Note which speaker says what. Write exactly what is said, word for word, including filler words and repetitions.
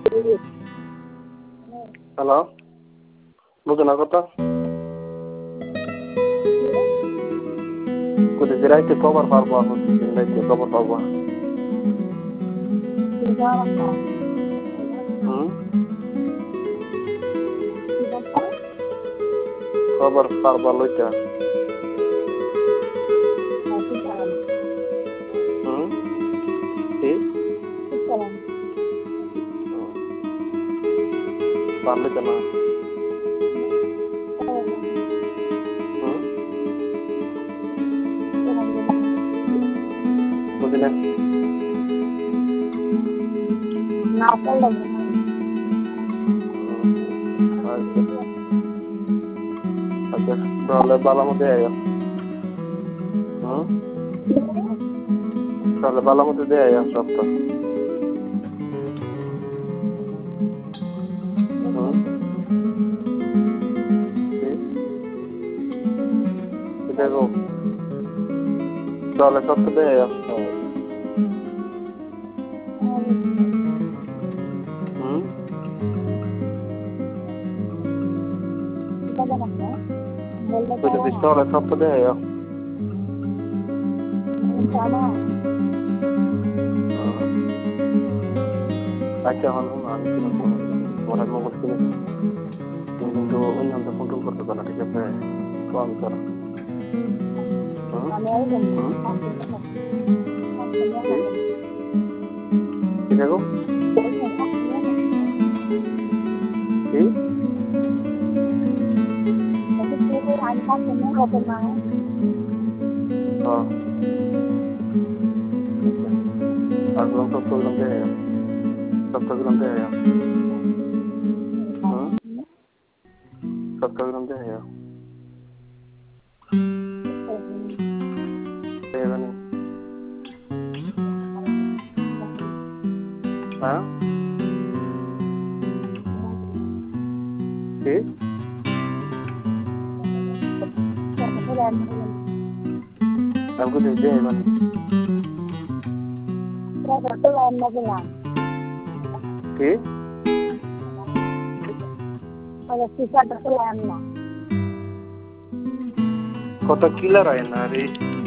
Speaker 1: Hello, বুঝো না কথা? কোথায় রাইতে কবার পারবো? রাইতে কবার পারবো? হুম, কবার পারবা লইটা? হুম, কি পারলে তো না? হুম, বুঝলেন? আচ্ছা আচ্ছা, তাহলে বালা মতো আয়া। হুম, তাহলে বালা মতো দিয়ে আয়া সপ্তাহ। হুম, কি দেখো, তাহলে সপ্তাহ দিয়ে আয়া। হুম, বুঝেছিস, তাহলে সপ্তাহ দিয়ে আয়া। আচ্ছা, এখন আমি কিনবো তোমার মোবাইল কিনেছি, তুমি কিন্তু অন্য ফোন টোন করতে পারো, ঠিক আছে? ফোন করো। কি দেখো, কি আর সপ্তাহ গ্রাম দিয়ে আয়া, সপ্তাহ গ্রাম দিয়ে আয়া। হুম, সপ্তাহ গ্রাম দিয়ে আয়া। হ্যাঁ, কি আমি কোথায় দিয়ে মানে কি কত কিলার হয় না রে।